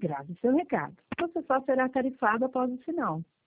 Grave seu recado. Você só será tarifado após o sinal.